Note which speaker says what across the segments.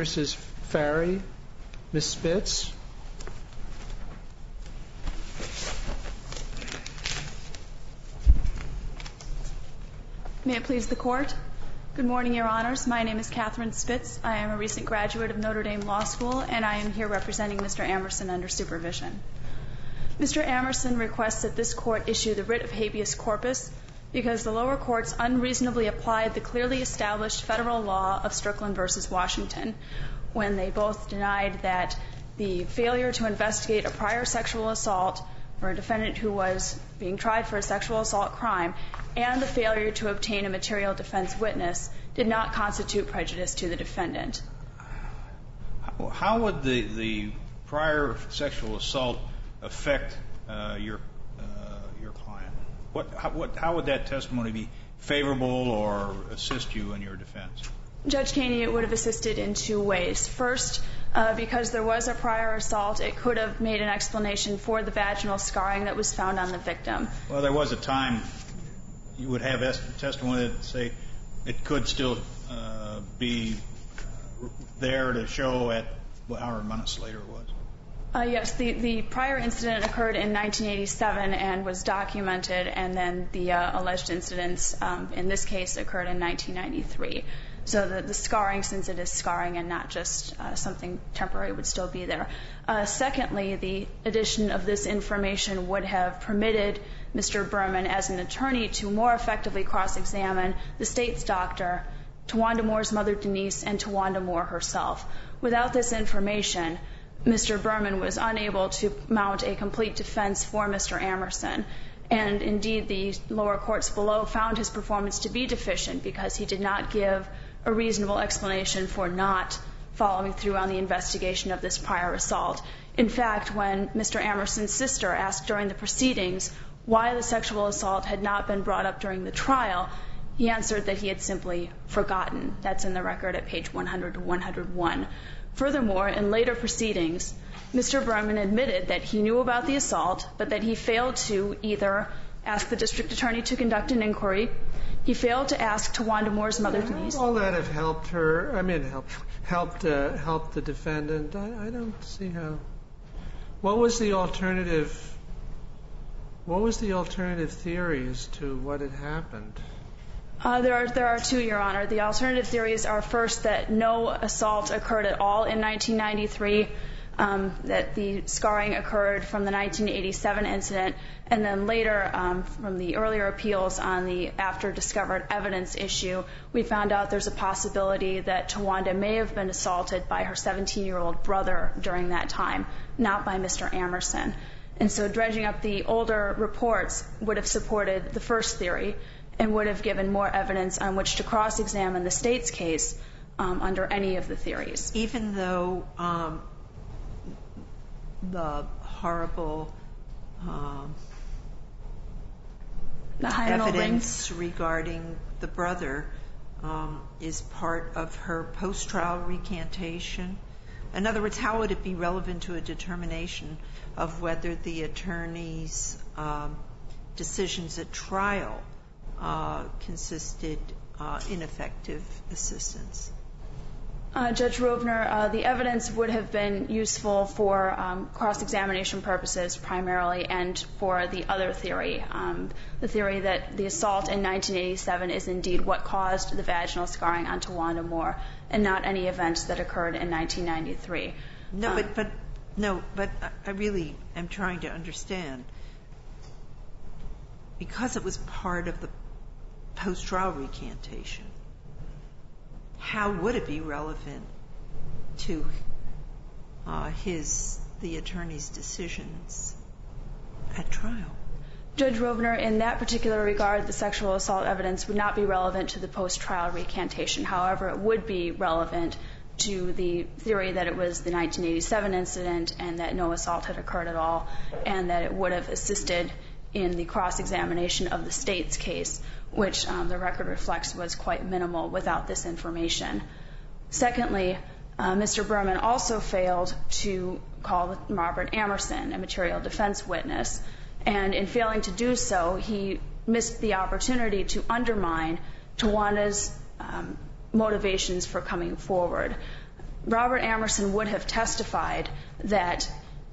Speaker 1: versus Farry. Ms. Spitz.
Speaker 2: May it please the Court. Good morning, Your Honors. My name is Catherine Spitz. I am a recent graduate of Notre Dame Law School, and I am here representing Mr. Amerson under supervision. Mr. Amerson requests that this Court issue the writ of habeas corpus because the lower courts unreasonably applied the clearly established federal law of Strickland v. Washington when they both denied that the failure to investigate a prior sexual assault for a defendant who was being tried for a sexual assault crime and the failure to obtain a material defense witness did not constitute prejudice to the defendant.
Speaker 3: How would the prior sexual assault affect your client? How would that testimony be favorable or assist you in your defense?
Speaker 2: Judge Kaney, it would have assisted in two ways. First, because there was a prior assault, it could have made an explanation for the vaginal scarring that was found on the victim.
Speaker 3: Well, there was a time you would have testimony that say it could still be there to show at however months later it was.
Speaker 2: Yes, the prior incident occurred in 1987 and was documented, and then the alleged incidents in this case occurred in 1993. So the scarring, since it is scarring and not just something temporary, would still be there. Secondly, the addition of this information would have permitted Mr. Berman as an attorney to more effectively cross-examine the state's doctor, Tawanda Moore's mother Denise, and Tawanda Moore herself. Without this information, Mr. Berman was unable to mount a complete defense for Mr. Amerson. And indeed, the lower courts below found his performance to be deficient because he did not give a reasonable explanation for not following through on the investigation of this prior assault. In fact, when Mr. Amerson's sister asked during the proceedings why the sexual assault had not been brought up during the trial, he answered that he had simply forgotten. That's in the record at page 100 to 101. Furthermore, in later proceedings, Mr. Berman admitted that he knew about the assault, but that he failed to either ask the district attorney to conduct an inquiry, he failed to ask Tawanda Moore's mother Denise.
Speaker 1: All that have helped her. I mean, helped the defendant. I don't see how. What was the alternative? What was the alternative theory as to what had happened?
Speaker 2: There are two, Your Honor. The alternative theories are first that no assault occurred at all in 1993, that the scarring occurred from the 1987 incident, and then later from the earlier appeals on the after discovered evidence issue, we found out there's a possibility that Tawanda may have been assaulted by her 17-year-old brother during that time, not by Mr. Amerson. And so dredging up the older reports would have supported the first theory and would have given more evidence on which to cross-examine the state's case under any of the theories.
Speaker 4: Even though the horrible evidence regarding the brother is part of her post-trial recantation? In other words, how would it be relevant to a determination of whether the attorney's decisions at trial consisted ineffective assistance?
Speaker 2: Judge Rovner, the evidence would have been useful for cross-examination purposes primarily and for the other theory, the theory that the assault in 1987 is indeed what caused the vaginal scarring on Tawanda Moore and not any events that occurred in 1993.
Speaker 4: But I really am trying to understand. Because it was part of the post-trial recantation, how would it be relevant to the attorney's decisions at trial?
Speaker 2: Judge Rovner, in that particular regard, the sexual assault evidence would not be relevant to the post-trial recantation. However, it would be relevant to the theory that it was the 1987 incident and that no assault had occurred at all, and that it would have assisted in the cross-examination of the state's case, which the record reflects was quite minimal without this information. Secondly, Mr. Berman also failed to call Robert Amerson a material defense witness, and in failing to do so, he missed the opportunity to undermine Tawanda's motivations for coming forward. Robert Amerson would have testified that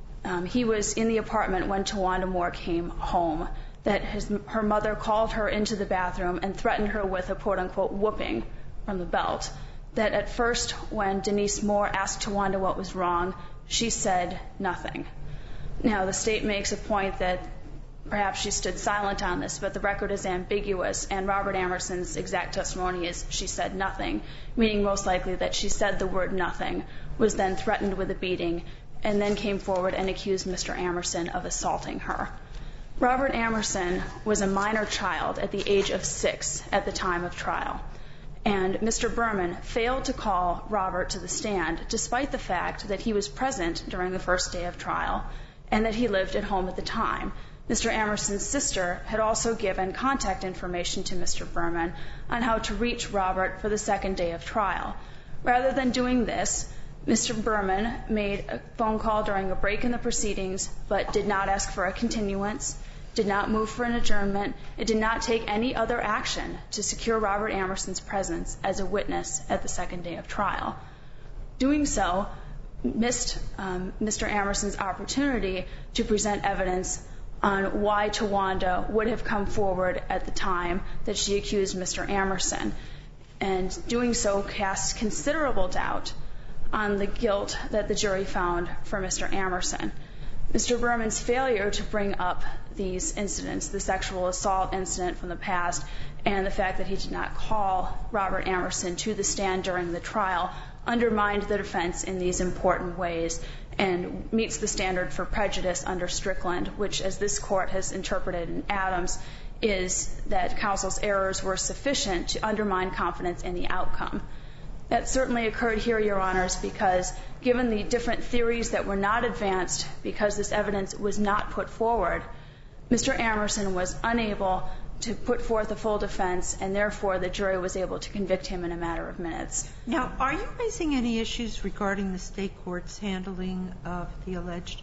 Speaker 2: he was in the apartment when Tawanda Moore came home, that her mother called her into the bathroom and threatened her with a quote-unquote whooping from the belt, that at first when Denise Moore asked Tawanda what was wrong, she said nothing. Now, the state makes a point that perhaps she stood silent on this, but the record is ambiguous, and Robert Amerson's exact testimony is she said nothing, meaning most likely that she said the word nothing, was then threatened with a beating, and then came forward and accused Mr. Amerson of assaulting her. Robert Amerson was a minor child at the age of 6 at the time of trial, and Mr. Berman failed to call Robert to the stand despite the fact that he was present during the first day of trial and that he lived at home at the time. Mr. Amerson's sister had also given contact information to Mr. Berman on how to reach Robert for the second day of trial. Rather than doing this, Mr. Berman made a phone call during a break in the proceedings, but did not ask for a continuance, did not move for an adjournment, and did not take any other action to secure Robert Amerson's presence as a witness at the second day of trial. Doing so missed Mr. Amerson's opportunity to present evidence on why Tawanda would have come forward at the time that she accused Mr. Amerson, and doing so cast considerable doubt on the guilt that the jury found for Mr. Amerson. Mr. Berman's failure to bring up these incidents, the sexual assault incident from the past, and the fact that he did not call Robert Amerson to the stand during the trial, undermined the defense in these important ways and meets the standard for prejudice under Strickland, which, as this court has interpreted in Adams, is that counsel's errors were sufficient to undermine confidence in the outcome. That certainly occurred here, Your Honors, because given the different theories that were not advanced because this evidence was not put forward, Mr. Amerson was unable to put forth a full defense, and therefore the jury was able to convict him in a matter of minutes.
Speaker 4: Now, are you raising any issues regarding the state court's handling of the alleged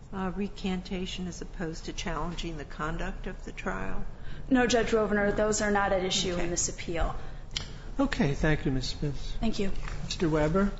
Speaker 4: recantation as opposed to challenging the conduct of the trial?
Speaker 2: No, Judge Rovner, those are not at issue in this appeal.
Speaker 1: Okay, thank you, Ms. Smith.
Speaker 2: Thank you.
Speaker 1: Mr. Weber?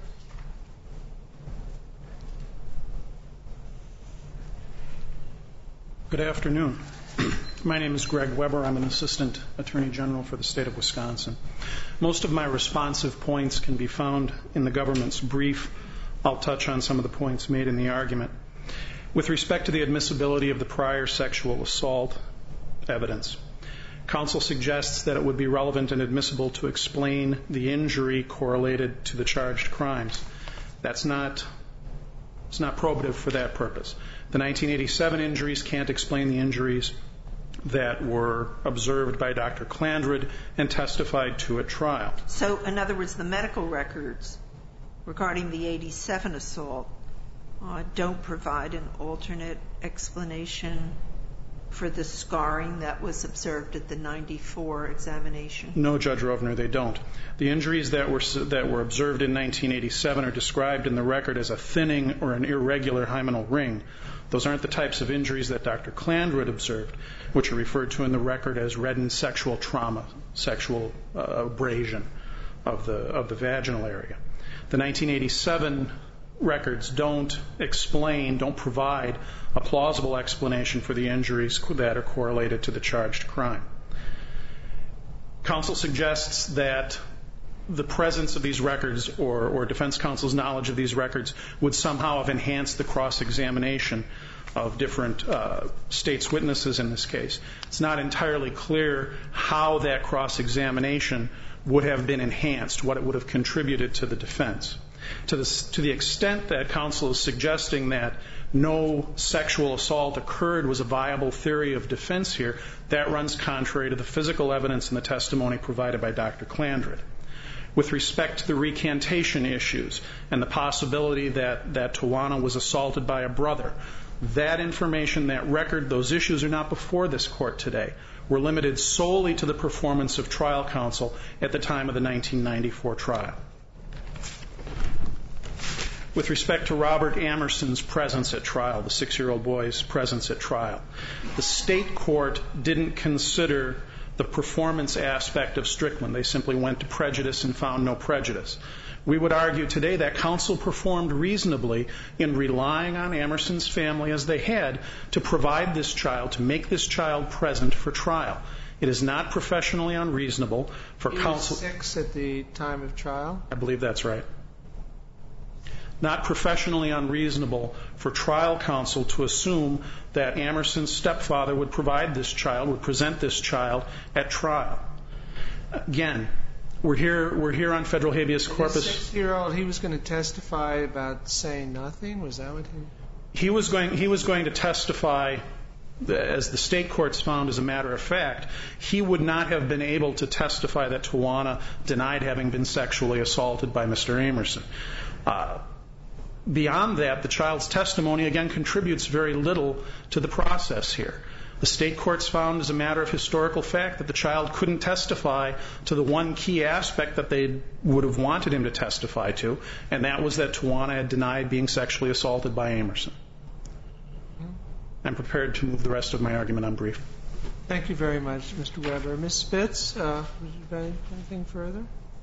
Speaker 5: Good afternoon. My name is Greg Weber. I'm an Assistant Attorney General for the state of Wisconsin. Most of my responsive points can be found in the government's brief. I'll touch on some of the points made in the argument. With respect to the admissibility of the prior sexual assault evidence, counsel suggests that it would be relevant and admissible to explain the injury correlated to the charged crimes. It's not probative for that purpose. The 1987 injuries can't explain the injuries that were observed by Dr. Clandred and testified to at trial.
Speaker 4: So, in other words, the medical records regarding the 87 assault don't provide an alternate explanation for the scarring that was observed at the 94 examination?
Speaker 5: No, Judge Rovner, they don't. The injuries that were observed in 1987 are described in the record as a thinning or an irregular hymenal ring. Those aren't the types of injuries that Dr. Clandred observed, which are referred to in the record as reddened sexual trauma, sexual abrasion of the vaginal area. The 1987 records don't provide a plausible explanation for the injuries that are correlated to the charged crime. Counsel suggests that the presence of these records or defense counsel's knowledge of these records would somehow have enhanced the cross-examination of different state's witnesses in this case. It's not entirely clear how that cross-examination would have been enhanced, what it would have contributed to the defense. To the extent that counsel is suggesting that no sexual assault occurred was a viable theory of defense here, that runs contrary to the physical evidence and the testimony provided by Dr. Clandred. With respect to the recantation issues and the possibility that Tawana was assaulted by a brother, that information, that record, those issues are not before this court today. We're limited solely to the performance of trial counsel at the time of the 1994 trial. With respect to Robert Amerson's presence at trial, the 6-year-old boy's presence at trial, the state court didn't consider the performance aspect of Strickland. They simply went to prejudice and found no prejudice. We would argue today that counsel performed reasonably in relying on Amerson's family as they had to provide this child, to make this child present for trial. It is not professionally unreasonable for counsel...
Speaker 1: He was 6 at the time of trial?
Speaker 5: I believe that's right. Not professionally unreasonable for trial counsel to assume that Amerson's stepfather would provide this child, would present this child at trial. Again, we're here on federal habeas corpus.
Speaker 1: The 6-year-old, he was going to testify about saying nothing? Was that what
Speaker 5: he was going to testify, as the state courts found as a matter of fact. He would not have been able to testify that Tawana denied having been sexually assaulted by Mr. Amerson. Beyond that, the child's testimony, again, contributes very little to the process here. The state courts found as a matter of historical fact that the child couldn't testify to the one key aspect that they would have wanted him to testify to, and that was that Tawana had denied being sexually assaulted by Amerson. I'm prepared to move the rest of my argument on brief.
Speaker 1: Thank you very much, Mr. Weber. Ms. Spitz, would you have anything further?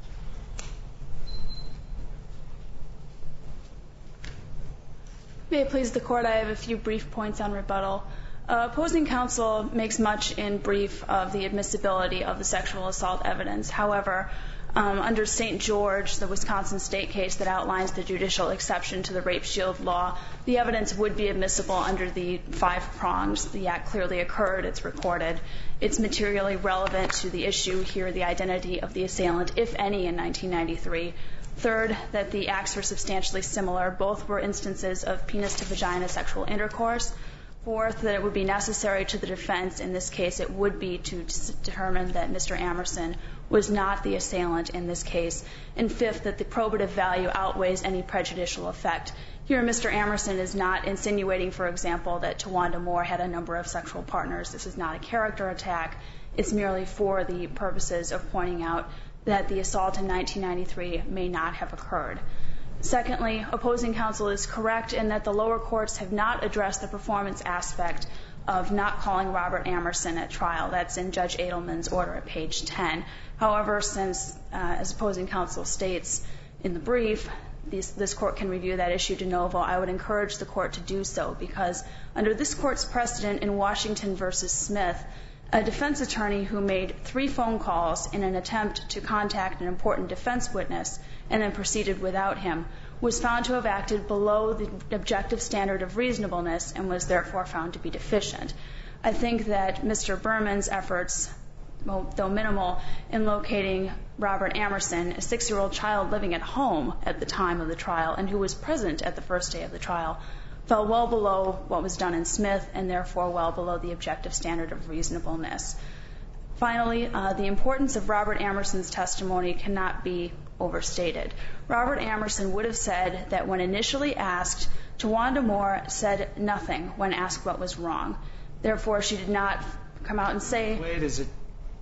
Speaker 2: May it please the Court, I have a few brief points on rebuttal. Opposing counsel makes much in brief of the admissibility of the sexual assault evidence. However, under St. George, the Wisconsin state case that outlines the judicial exception to the rape shield law, the evidence would be admissible under the 5 prongs. The act clearly occurred. It's recorded. It's materially relevant to the issue here, the identity of the assailant, if any, in 1993. Third, that the acts were substantially similar. Both were instances of penis-to-vagina sexual intercourse. Fourth, that it would be necessary to the defense, in this case it would be to determine that Mr. Amerson was not the assailant in this case. And fifth, that the probative value outweighs any prejudicial effect. Here, Mr. Amerson is not insinuating, for example, that Tawanda Moore had a number of sexual partners. This is not a character attack. It's merely for the purposes of pointing out that the assault in 1993 may not have occurred. Secondly, opposing counsel is correct in that the lower courts have not addressed the performance aspect of not calling Robert Amerson at trial. That's in Judge Edelman's order at page 10. However, since, as opposing counsel states in the brief, this court can review that issue de novo, I would encourage the court to do so, because under this court's precedent in Washington v. Smith, a defense attorney who made 3 phone calls in an attempt to contact an important defense witness and then proceeded without him was found to have acted below the objective standard of reasonableness and was therefore found to be deficient. I think that Mr. Berman's efforts, though minimal, in locating Robert Amerson, a 6-year-old child living at home at the time of the trial and who was present at the first day of the trial, fell well below what was done in Smith and therefore well below the objective standard of reasonableness. Finally, the importance of Robert Amerson's testimony cannot be overstated. Robert Amerson would have said that when initially asked, Tawanda Moore said nothing when asked what was wrong. Therefore, she did not come out and say...
Speaker 1: Wait, is a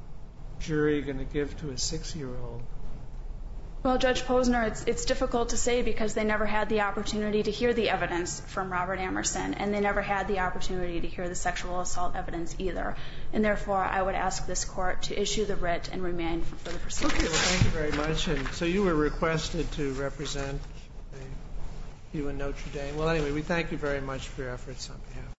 Speaker 1: jury going to give to a 6-year-old?
Speaker 2: Well, Judge Posner, it's difficult to say because they never had the opportunity to hear the evidence from Robert Amerson, and they never had the opportunity to hear the sexual assault evidence either. And therefore, I would ask this court to issue the writ and remand for further proceedings.
Speaker 1: Okay, well, thank you very much. And so you were requested to represent you in Notre Dame. Well, anyway, we thank you very much for your efforts on behalf.